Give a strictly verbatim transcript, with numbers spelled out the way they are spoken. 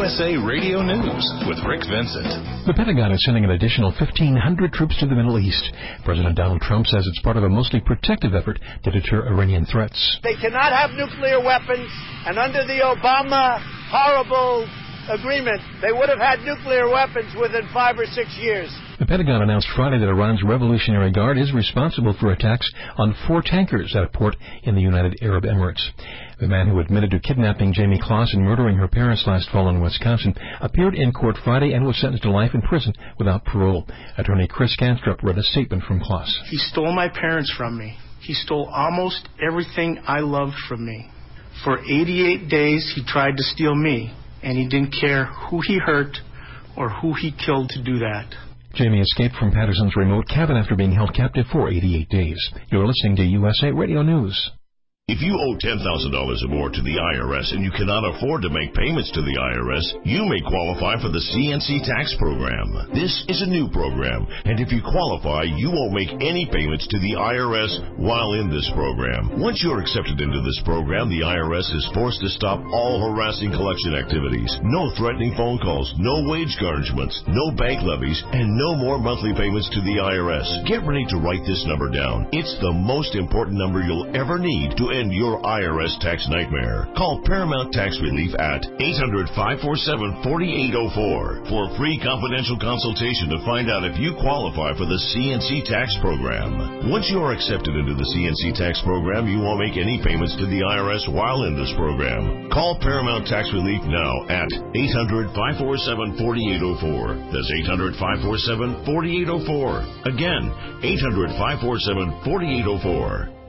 U S A Radio News with Rick Vincent. The Pentagon is sending an additional fifteen hundred troops to the Middle East. President Donald Trump says it's part of a mostly protective effort to deter Iranian threats. They cannot have nuclear weapons, and under the Obama horrible agreement, they would have had nuclear weapons within five or six years. The Pentagon announced Friday that Iran's Revolutionary Guard is responsible for attacks on four tankers at a port in the United Arab Emirates. The man who admitted to kidnapping Jamie Kloss and murdering her parents last fall in Wisconsin appeared in court Friday and was sentenced to life in prison without parole. Attorney Chris Kanstrup read a statement from Kloss. He stole my parents from me. He stole almost everything I loved from me. For eighty-eight days, he tried to steal me, and he didn't care who he hurt or who he killed to do that. Jamie escaped from Patterson's remote cabin after being held captive for eighty-eight days. You're listening to U S A Radio News. If you owe ten thousand dollars or more to the I R S and you cannot afford to make payments to the I R S, you may qualify for the C N C tax program. This is a new program, and if you qualify, you won't make any payments to the I R S while in this program. Once you're accepted into this program, the I R S is forced to stop all harassing collection activities. No threatening phone calls, no wage garnishments, no bank levies, and no more monthly payments to the I R S. Get ready to write this number down. It's the most important number you'll ever need to end your I R S tax nightmare. Call Paramount Tax Relief at eight hundred, five four seven, four eight zero four for a free confidential consultation to find out if you qualify for the C N C tax program. Once you are accepted into the C N C tax program, you won't make any payments to the I R S while in this program. Call Paramount Tax Relief now at eight hundred, five four seven, four eight zero four. That's eight hundred, five four seven, four eight zero four. Again, eight hundred, five four seven, four eight zero four.